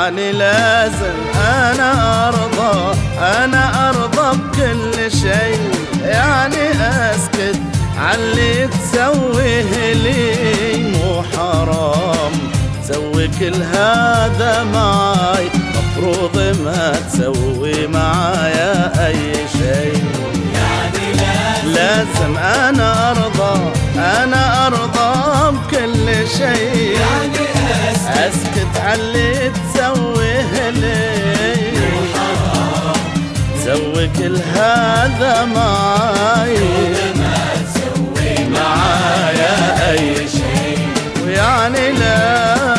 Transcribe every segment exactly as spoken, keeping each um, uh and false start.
يعني لازم أنا أرضى، أنا أرضى بكل شي، يعني أسكت عاللي تسويه لي. مو حرام تسوي كل هذا معاي، مفروض ما تسوي معايا أي شي. يعني لازم, لازم أنا أرضى، أنا أرضى بكل شي، يعني أسكت, أسكت عاللي تسويه لي. تسوي كل هذا معاي، ما تسوي معايا أي شي، ويعني لازم.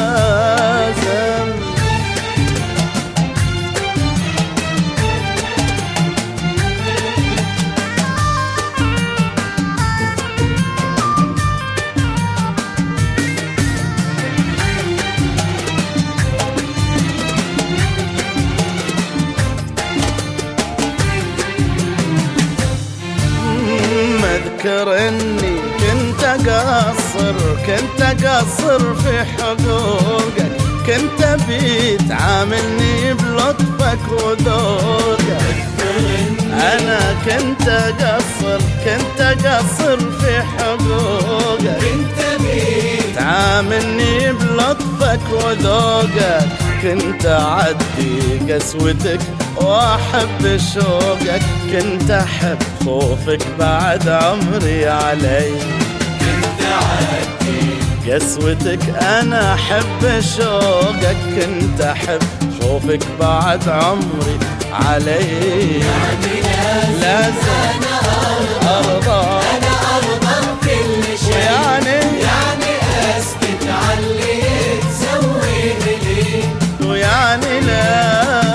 اذكر اني كنت اقصر، كنت اقصر في حقوقك، كنت بيت عاملني بلطفك وذوقك. انا كنت اقصر، كنت اقصر في حقوقك، كنت بيت عاملني بلطفك وذوقك. كنت اعدي قسوتك واحب شوقك، كنت احب خوفك بعد عمري علي. كنت اعدي قسوتك انا احب شوقك، كنت احب خوفك بعد عمري علي. يعني لازم, لازم أنا ارضى، أنا أرضى بكل شي، يعني يعني أسكت عاللي تسويه لي. ويعني لازم.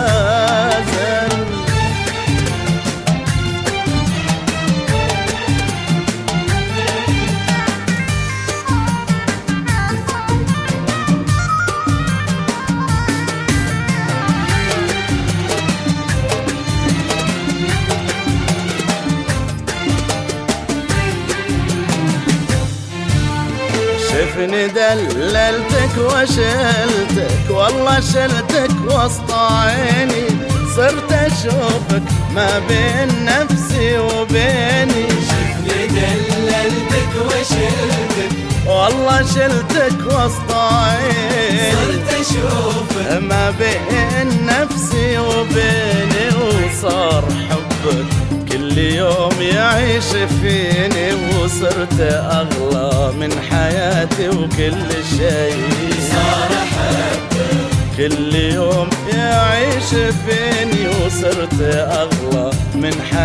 شفني دللتك وشلتك، والله شلتك وسط عيني، صرت اشوفك ما بين نفسي وبيني. شفني دللتك وشلتك، والله شلتك وسط عيني، صرت اشوفك ما بين نفسي وبيني. وصار حبك كل يوم يعيش فيني، وصرت أغلى من حياتي وكل شيء. صار حبك كل يوم يعيش فيني، وصرت أغلى من حياتي